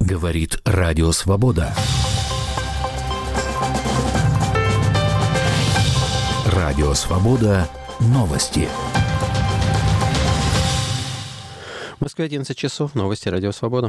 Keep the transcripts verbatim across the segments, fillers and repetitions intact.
Говорит Радио Свобода. Радио Свобода. Новости. В Москве одиннадцать часов. Новости Радио Свобода.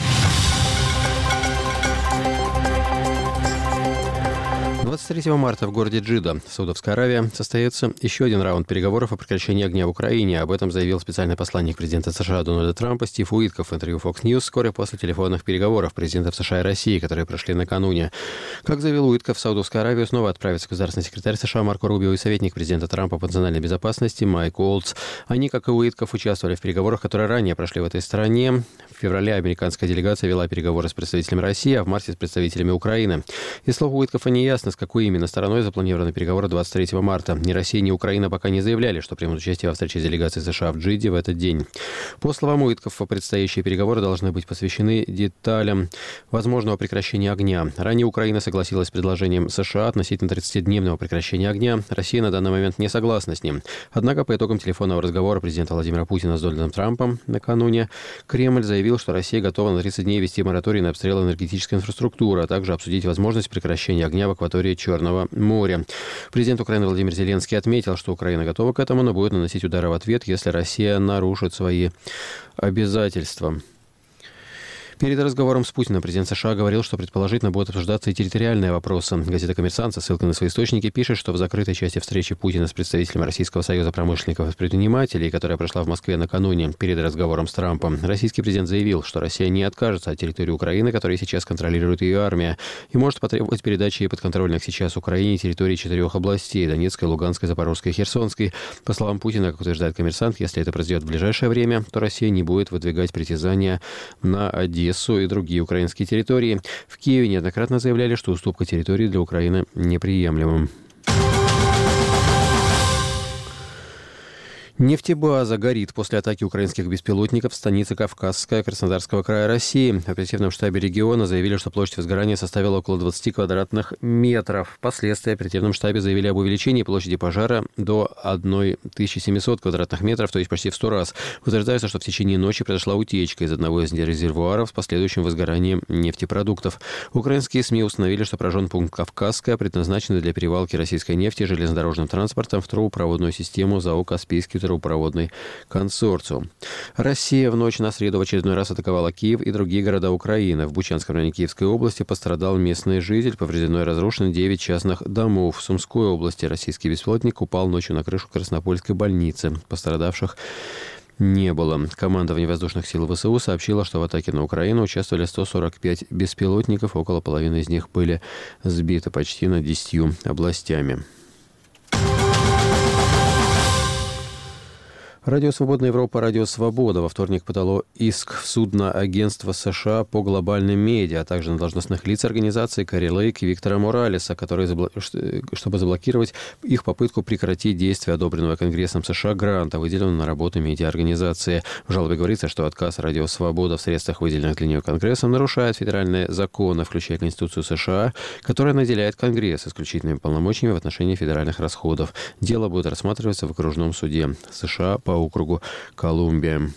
двадцать третьего марта в городе Джидда, Саудовская Аравия, состоится еще один раунд переговоров о прекращении огня в Украине. Об этом заявил специальный посланник президента США Дональда Трампа Стив Уиткоф в интервью Fox News вскоре после телефонных переговоров президентов США и России, которые прошли накануне. Как заявил Уиткоф, в Саудовскую Аравию снова отправится государственный секретарь США Марко Рубио и советник президента Трампа по национальной безопасности Майк Уолтс. Они, как и Уиткоф, участвовали в переговорах, которые ранее прошли в этой стране. В феврале американская делегация вела переговоры с представителями России, а в марте с представителями Украины. Из слов Уиткофа не ясно, с какой именно стороной запланированы переговоры двадцать третьего марта. Ни Россия, ни Украина пока не заявляли, что примут участие во встрече делегации США в Джидде в этот день. По словам Уиткофа, предстоящие переговоры должны быть посвящены деталям возможного прекращения огня. Ранее Украина согласилась с предложением США относительно тридцатидневного прекращения огня. Россия на данный момент не согласна с ним. Однако по итогам телефонного разговора президента Владимира Путина с Дональдом Трампом накануне Кремль заявил, что Россия готова на тридцать дней вести мораторий на обстрел энергетической инфраструктуры, а также обсудить возможность прекращения огня в акватории Черного моря. Президент Украины Владимир Зеленский отметил, что Украина готова к этому, но будет наносить удары в ответ, если Россия нарушит свои обязательства. Перед разговором с Путиным президент США говорил, что предположительно будут обсуждаться и территориальные вопросы. Газета «Коммерсант» со ссылкой на свои источники пишет, что в закрытой части встречи Путина с представителем Российского союза промышленников и предпринимателей, которая прошла в Москве накануне перед разговором с Трампом, российский президент заявил, что Россия не откажется от территории Украины, которую сейчас контролирует ее армия, и может потребовать передачи ей подконтрольных сейчас Украине территории четырех областей – Донецкой, Луганской, Запорожской и Херсонской. По словам Путина, как утверждает «Коммерсант», если это произойдет в ближайшее время, то Россия не будет выдвигать притязания на Одессу и другие украинские территории. В Киеве неоднократно заявляли, что уступка территории для Украины неприемлема. Нефтебаза горит после атаки украинских беспилотников в станице Кавказская Краснодарского края России. В оперативном штабе региона заявили, что площадь возгорания составила около двадцати квадратных метров. Впоследствии в оперативном штабе заявили об увеличении площади пожара до тысячи семисот квадратных метров, то есть почти в сто раз. Утверждается, что в течение ночи произошла утечка из одного из резервуаров с последующим возгоранием нефтепродуктов. Украинские СМИ установили, что поражен пункт Кавказская, предназначенный для перевалки российской нефти железнодорожным транспортом в трубопроводную систему ЗАО «Каспийский трубопроводный консорциум». Россия в ночь на среду в очередной раз атаковала Киев и другие города Украины. В Бучанском районе Киевской области пострадал местный житель, повреждено и разрушено девять частных домов. В Сумской области российский беспилотник упал ночью на крышу Краснопольской больницы. Пострадавших не было. Командование воздушных сил ВСУ сообщило, что в атаке на Украину участвовали сто сорок пять беспилотников, около половины из них были сбиты почти над десятью областями. Радио «Свободная Европа», Радио «Свобода» во вторник подало иск в суд на агентство США по глобальным медиа, а также на должностных лиц организации Кари Лейк и Виктора Моралеса, которые, чтобы заблокировать их попытку прекратить действие одобренного Конгрессом США гранта, выделенного на работу медиаорганизации. В жалобе говорится, что отказ Радио «Свобода» в средствах, выделенных для нее Конгрессом, нарушает федеральные законы, включая Конституцию США, которая наделяет Конгресс исключительными полномочиями в отношении федеральных расходов. Дело будет рассматриваться в окружном суде США по округу Колумбия.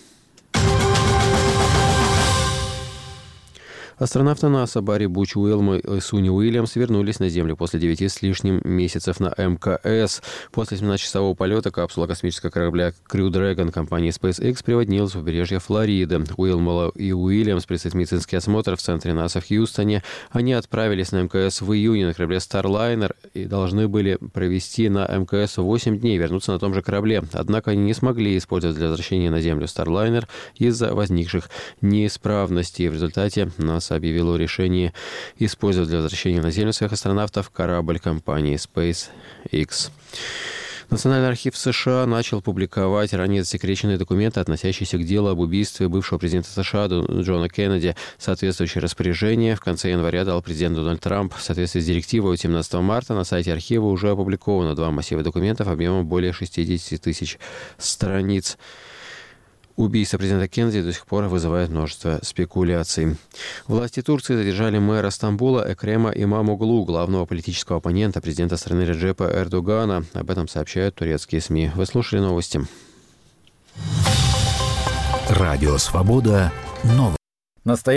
Астронавты НАСА Барри Буч Уилм и Суни Уильямс вернулись на Землю после девяти с лишним месяцев на МКС. После семнадцатичасового полета капсула космического корабля Crew Dragon компании SpaceX приводнилась в побережье Флориды. Уилм и Уильямс прошли медицинский осмотр в центре НАСА в Хьюстоне. Они отправились на МКС в июне на корабле Starliner и должны были провести на МКС восемь дней и вернуться на том же корабле. Однако они не смогли использовать для возвращения на Землю Starliner из-за возникших неисправностей. В результате НАСА объявила о решении использовать для возвращения на Землю своих астронавтов корабль компании SpaceX. Национальный архив США начал публиковать ранее засекреченные документы, относящиеся к делу об убийстве бывшего президента США Джона Кеннеди. Соответствующее распоряжение в конце января дал президент Дональд Трамп. В соответствии с директивой от семнадцатого марта на сайте архива уже опубликовано два массива документов объемом более шестидесяти тысяч страниц. Убийство президента Кеннеди до сих пор вызывает множество спекуляций. Власти Турции задержали мэра Стамбула Экрема Имамоглу, главного политического оппонента президента страны Реджепа Эрдогана. Об этом сообщают турецкие СМИ. Вы слушали новости. Радио «Свобода». Новости.